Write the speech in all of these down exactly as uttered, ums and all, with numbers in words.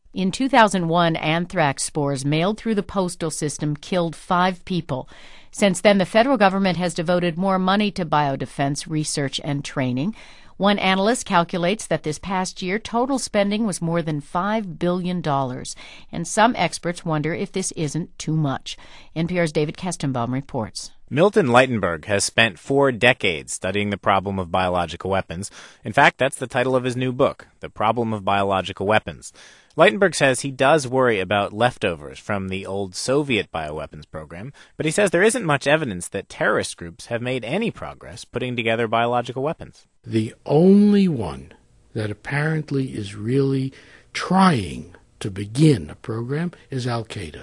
In two thousand one, anthrax spores mailed through the postal system killed five people. Since then, the federal government has devoted more money to biodefense research and training. One analyst calculates that this past year, total spending was more than five billion dollars, and some experts wonder if this isn't too much. N P R's David Kestenbaum reports. Milton Leitenberg has spent four decades studying the problem of biological weapons. In fact, that's the title of his new book, The Problem of Biological Weapons. Leitenberg says he does worry about leftovers from the old Soviet bioweapons program, but he says there isn't much evidence that terrorist groups have made any progress putting together biological weapons. The only one that apparently is really trying to begin a program is Al-Qaeda.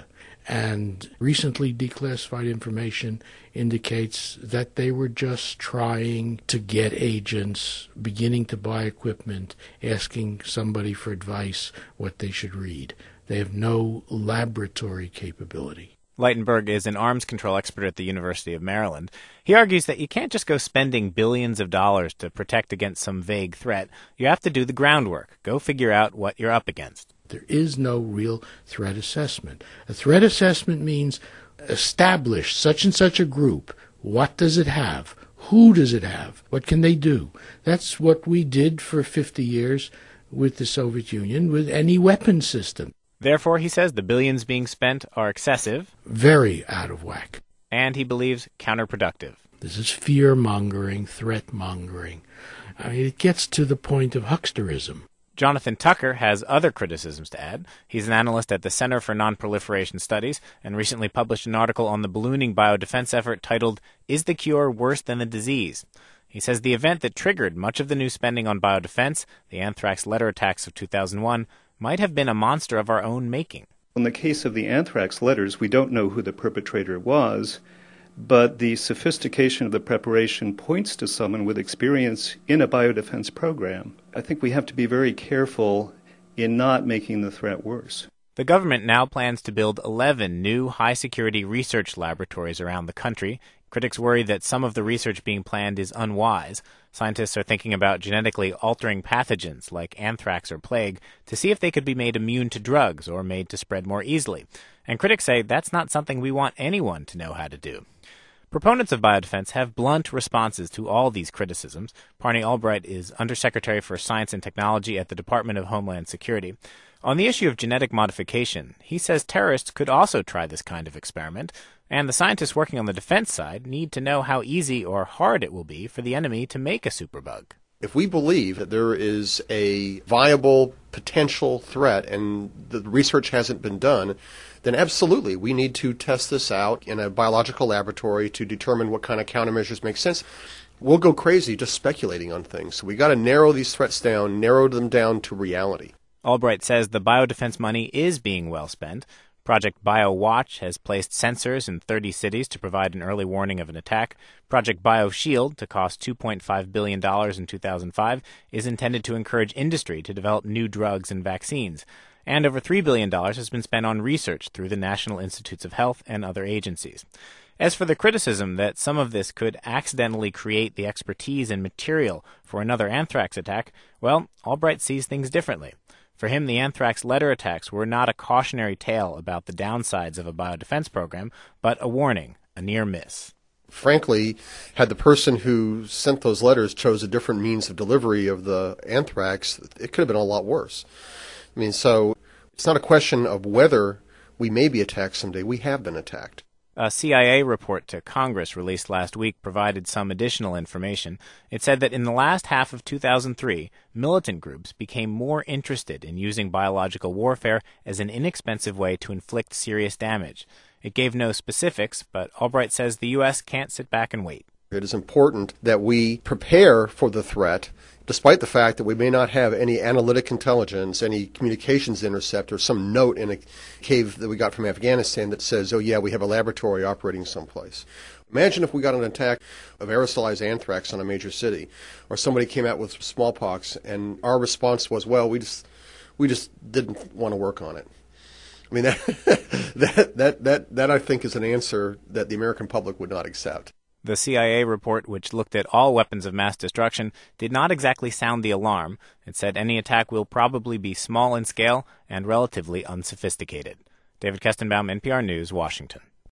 And recently declassified information indicates that they were just trying to get agents, beginning to buy equipment, asking somebody for advice what they should read. They have no laboratory capability. Leitenberg is an arms control expert at the University of Maryland. He argues that you can't just go spending billions of dollars to protect against some vague threat. You have to do the groundwork. Go figure out what you're up against. There is no real threat assessment. A threat assessment means establish such and such a group. What does it have? Who does it have? What can they do? That's what we did for fifty years with the Soviet Union, with any weapon system. Therefore, he says the billions being spent are excessive. Very out of whack. And he believes counterproductive. This is fear-mongering, threat-mongering. I mean, it gets to the point of hucksterism. Jonathan Tucker has other criticisms to add. He's an analyst at the Center for Nonproliferation Studies and recently published an article on the ballooning biodefense effort titled, Is the Cure Worse Than the Disease? He says the event that triggered much of the new spending on biodefense, the anthrax letter attacks of two thousand one, might have been a monster of our own making. In the case of the anthrax letters, we don't know who the perpetrator was, but the sophistication of the preparation points to someone with experience in a biodefense program. I think we have to be very careful in not making the threat worse. The government now plans to build eleven new high-security research laboratories around the country. Critics worry that some of the research being planned is unwise. Scientists are thinking about genetically altering pathogens like anthrax or plague to see if they could be made immune to drugs or made to spread more easily. And critics say that's not something we want anyone to know how to do. Proponents of biodefense have blunt responses to all these criticisms. Parney Albright is Undersecretary for Science and Technology at the Department of Homeland Security. On the issue of genetic modification, he says terrorists could also try this kind of experiment, and the scientists working on the defense side need to know how easy or hard it will be for the enemy to make a superbug. If we believe that there is a viable potential threat and the research hasn't been done, then absolutely we need to test this out in a biological laboratory to determine what kind of countermeasures make sense. We'll go crazy just speculating on things. So we got to narrow these threats down, narrow them down to reality. Albright says the biodefense money is being well spent. Project BioWatch has placed sensors in thirty cities to provide an early warning of an attack. Project BioShield, to cost two point five billion dollars in two thousand five, is intended to encourage industry to develop new drugs and vaccines. And over three billion dollars has been spent on research through the National Institutes of Health and other agencies. As for the criticism that some of this could accidentally create the expertise and material for another anthrax attack, well, Albright sees things differently. For him, the anthrax letter attacks were not a cautionary tale about the downsides of a biodefense program, but a warning, a near miss. Frankly, had the person who sent those letters chose a different means of delivery of the anthrax, it could have been a lot worse. I mean, so it's not a question of whether we may be attacked someday. We have been attacked. A C I A report to Congress released last week provided some additional information. It said that in the last half of two thousand three, militant groups became more interested in using biological warfare as an inexpensive way to inflict serious damage. It gave no specifics, but Albright says the U S can't sit back and wait. It is important that we prepare for the threat, despite the fact that we may not have any analytic intelligence, any communications intercept, or some note in a cave that we got from Afghanistan that says, oh yeah, we have a laboratory operating someplace. Imagine if we got an attack of aerosolized anthrax on a major city, or somebody came out with smallpox, and our response was, well, we just we just didn't want to work on it. I mean, that, that, that, that, that I think is an answer that the American public would not accept. The C I A report, which looked at all weapons of mass destruction, did not exactly sound the alarm. It said any attack will probably be small in scale and relatively unsophisticated. David Kestenbaum, N P R News, Washington.